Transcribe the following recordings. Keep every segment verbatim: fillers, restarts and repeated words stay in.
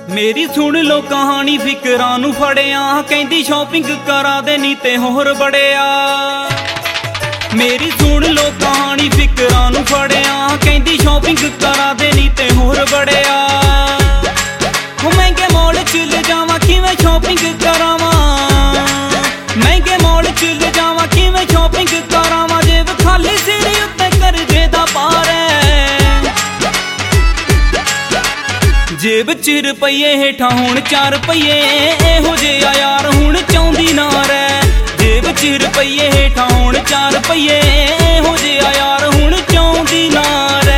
मेरी सुन लो कहानी फिकरां नू फड़िया, कहंदी शॉपिंग करा दे नी ते होर बड़िया। मेरी सुन लो कहानी फिकरां नू फड़िया, कहंदी शॉपिंग करा दे नी ते होर बड़िया। महंगे मॉल च ले जावां किवें शॉपिंग करावां, महंगे मॉल च ले जावां किवें शॉपिंग करावां। जेब खाली सिर उत्ते करजे दा पार जेब च रुपये हेठां हुण चार रुपये, इहो जिहा यार हुण चाहुंदी ना रै। जेब च रुपये हेठां हुण चार रुपये, इहो जिहा यार हुण चाहुंदी ना रै।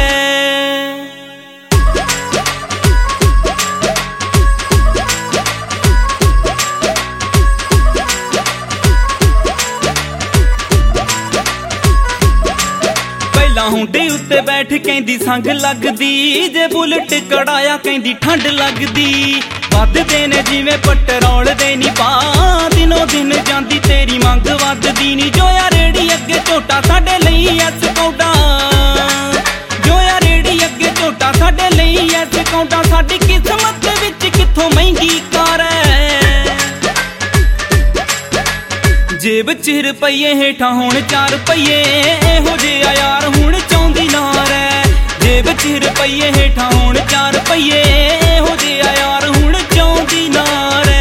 हुंडे उत्ते बैठ कहंदी संग लगदी, जे बुलट कढ़ाया कहंदी ठंड लगदी। वधदे ने जिवें पटरोल दे नी पा, दिनों दिन जांदी तेरी मंग वधदी नी। जोया रेड़ी अगे झोटा साडे लई ऐस कौडा, जोया रेड़ी अगे झोटा साडे लई ऐस कौडा। साडी किस्मत विच कित्थों महंगी कार है। जेब च रुपये हेठां हुण चार रुपये, इहो जिहा यार हुण चाहुंदी ना रै। जेब च रुपये हेठां हुण चार रुपये, इहो जिहा यार हुण चाहुंदी ना रै।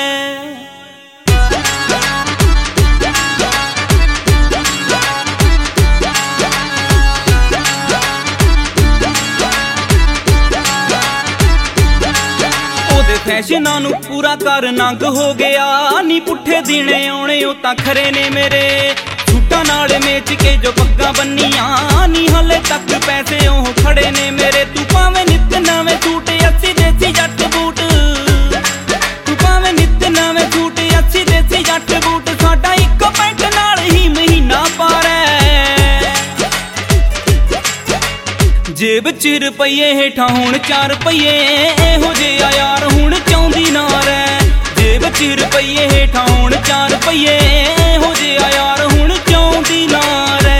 फैशनां नू पूरा कर नंग हो गया नी, पुठे दिने आउणे ओ तां खरे ने मेरे। सूटां नाल मेच के जो पग्गां बन्नियां नी, हले तक पैसे ओह खड़े ने मेरे। तू भावें नित नवें सूट अस्सी देसी जट बूट, तू भावें नित नवें सूट अस्सी देसी जट बूट। साडा इक्को पैंट नाल ही महीना पार है। जेब च रुपये हेठां हुण चार रुपये, इहो जिहा यार हुण चाहुंदी ना रै। जेब च रुपये हेठां हुण चार रुपये, इहो जिहा यार हुण चाहुंदी ना रै।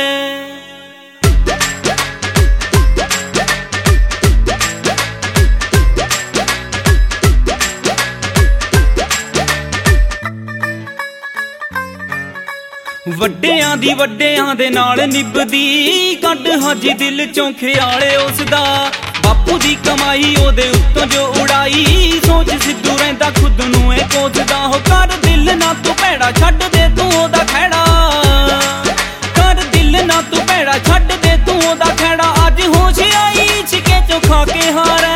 ਵੱਡਿਆਂ ਦੀ ਵੱਡਿਆਂ ਦੇ ਨਾਲ ਨਿਭਦੀ, ਕੱਢ ਹਾਜੀ ਦਿਲ ਚੋਂ ਖਿਆਲੇ ਉਸਦਾ। ਬਾਪੂ ਦੀ ਕਮਾਈ ਉਹਦੇ ਉੱਤੋਂ ਜੋ ਉਡਾਈ, ਸੋਚ ਸਿੱਧੂ ਰਹਿੰਦਾ ਖੁਦ ਨੂੰ ਇਹ ਕੋਸਦਾ। ਹੋ ਕਰ ਦਿਲ ਨਾ ਤੂੰ ਭੈੜਾ, ਛੱਡ ਦੇ ਤੂੰ ਉਹਦਾ ਖਹਿੜਾ। ਕਰ ਦਿਲ ਨਾ ਤੂੰ ਭੈੜਾ, ਛੱਡ ਦੇ ਤੂੰ ਉਹਦਾ ਖਹਿੜਾ। ਅੱਜ ਹੋਸ਼ ਆਈ ਛਿਕੇ ਚੋਂ ਖਾ ਕੇ ਹਾਰੈ।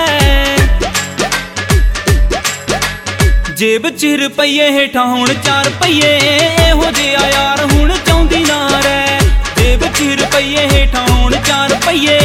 जेब च रुपये हेठां हुण चार रुपये, इहो जिहा यार हुण चाहुंदी ना रै। जेब च रुपये हेठां हुण चार रुपये,